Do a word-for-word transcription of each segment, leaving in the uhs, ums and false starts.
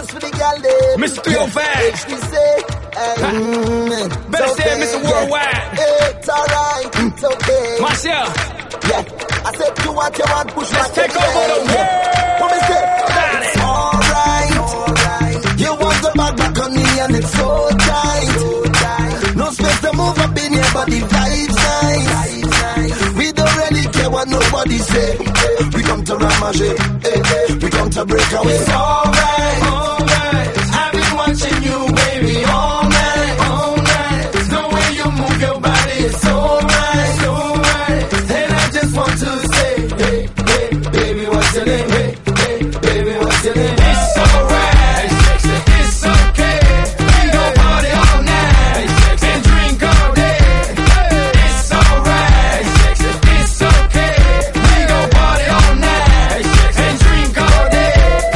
dance for the gal day. Mister three oh five. H D say, mm, better okay, say it, Mister Worldwide. Yeah. It's alright, it's okay. Marshall. Yeah, I said do what you want, push Let's back. take over the world. What me say? It's alright. Alright. You want the back back on me and it's so tight. So tight. No space to move up in here, but the vibes nice. We don't really care what nobody say. We come to ramage, we come to break away. It's alright, alright. I've been watching you, baby, all night, all night. The way you move your body, it's alright, alright. And I just want to say, hey, hey, baby, what's your name? Hey, hey, baby, what's your name? It's alright, it's okay. We gon' party all night and drink all day. It's alright, it's okay. We gon' party all night and drink all day.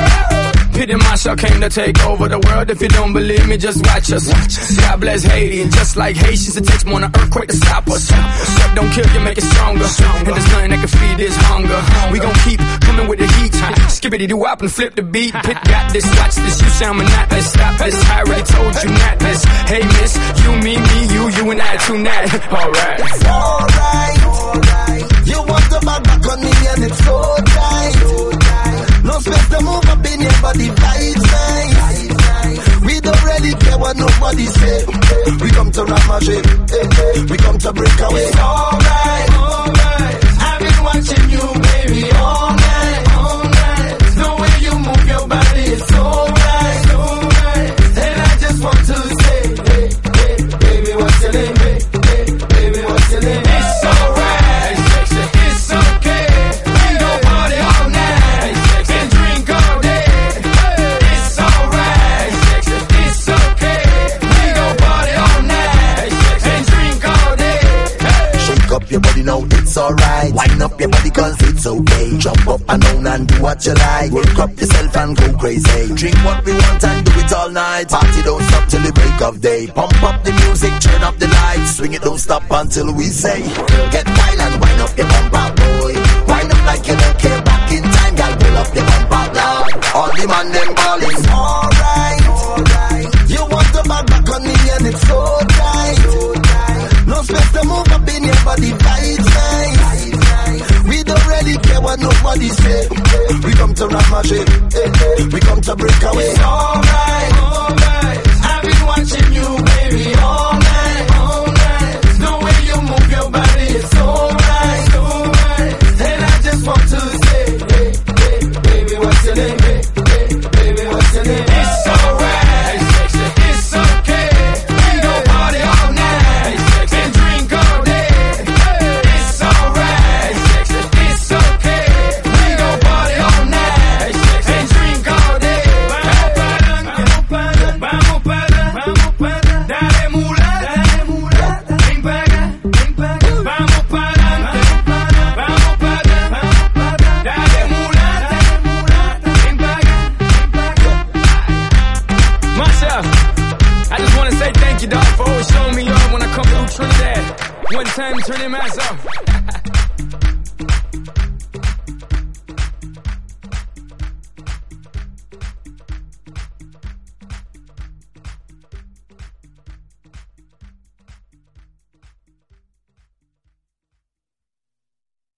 Pity Marshall came to take over the world. If you don't believe me, just watch us. God bless Haiti, and just like Haitians, it takes more than an earthquake to stop us. What don't kill you, make it stronger. And there's nothing that can feed this hunger. We gon' keep coming with the heat. Skippity doo wop and flip the beat. Pit got this, watch this. You sound monotonous. Stop this. I already told you not this. Hey miss, you, me, me, you, you and I tonight. Alright. It's alright. Alright. You want the back back on me and it's so tight. So tight. No space to move up in here, but the vibes nice. We don't really care what nobody say. We come to ramage, we come to break away. It's alright, alright. I've been watching you, baby, all night, all night. The way you move your body, it's alright, alright. And I just want to say, hey, hey, baby, what's your name? Hey, hey, baby, what's your name? It's alright, it's okay. We gon' party all night and drink all day. It's alright, it's okay. We gon' party all night and drink all day. Shake up your body now, it's alright. Wind up your body cause it's okay. Jump up and down and do what you like. Work up yourself and go crazy. Drink what we want and do it all night. Party don't stop till the break of day. Pump up the music, turn up the lights. Swing it, don't stop until we say, get wild and wind up your bumper, boy. Wind up like you don't care. Back in time, girl, pull up your bumper now. All the man them balling. Alright, alright. You want the back back on me and it's so tight. So tight. No space to move up in here, but the vibes nice. We don't really care what nobody say. We come to ramage, we come to break away. It's alright, alright. I've been watching you, baby, all night, all night. The way you move your body, it's alright, alright. And I just want to say, hey, hey, baby, what's your name? Hey, hey, baby, what's your name? It's alright, it's okay. We gon' party all night and drink all day. It's alright, it's okay. We gon' party all night and drink all day. Vamos para, vamos para, vamos para, dale mula, dale mula, ven para acá, ven para acá. Vamos para, vamos para, vamos para, dale mula, dale mula, ven para acá, ven para acá. Marshall, I just want to say thank you, dog, for always showing me love when I come through Trinidad. One time, turn your mask off.